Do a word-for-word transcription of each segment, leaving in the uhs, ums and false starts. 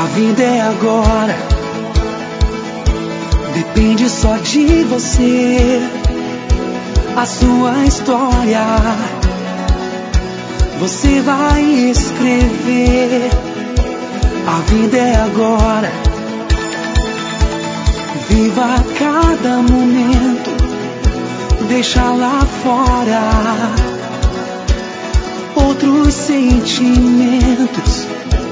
vida é agora, depende só de você. A sua história você vai escrever. A vida é agora, viva cada momento, deixa lá fora outros sentimentos.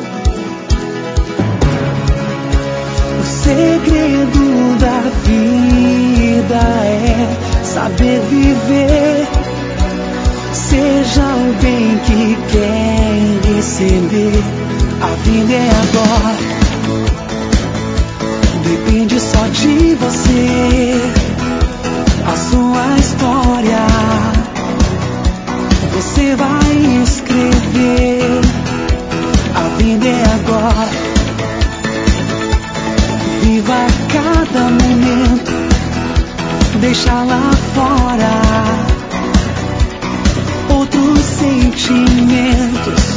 O segredo da vida é saber viver. Seja o bem que quer receber. A vida é agora, depende só de você. A sua história você vai escrever. A vida é agora, viva cada momento, deixa lá fora outros sentimentos.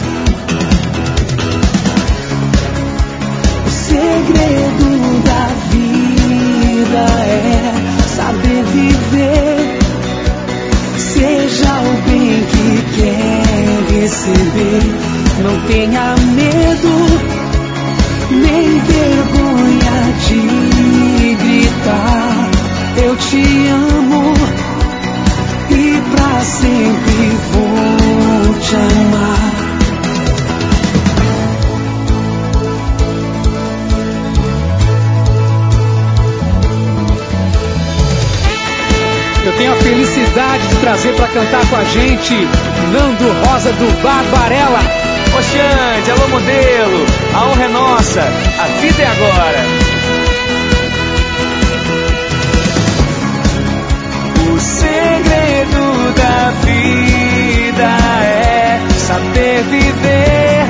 O segredo da vida é saber viver. Seja o bem que quer receber. Não tenha medo, nem vergonha de gritar: eu te amo e pra sempre vou te amar. Eu tenho a felicidade de trazer para cantar com a gente Nando Rosa do Barbarella. Ô Xande, alô modelo, a honra é nossa, a vida é agora. O segredo da vida é saber viver.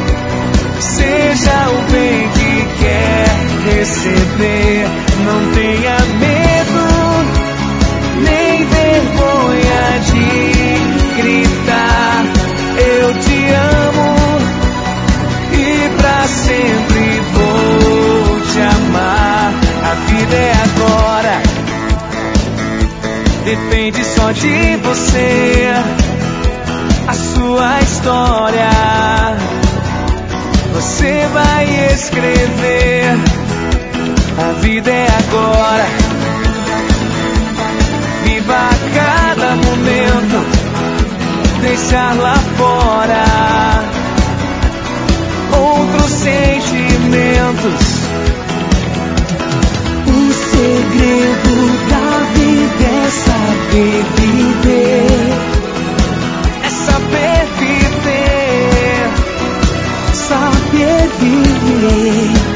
Seja o bem que quer receber. Não tenha medo, nem vergonha de gritar: eu te amo e pra sempre vou te amar. A vida é agora, depende só de você. A sua história você vai escrever. A vida é agora, viva cada momento, deixar lá fora outros sentimentos. O segredo da vida é saber viver. É saber viver. Saber viver.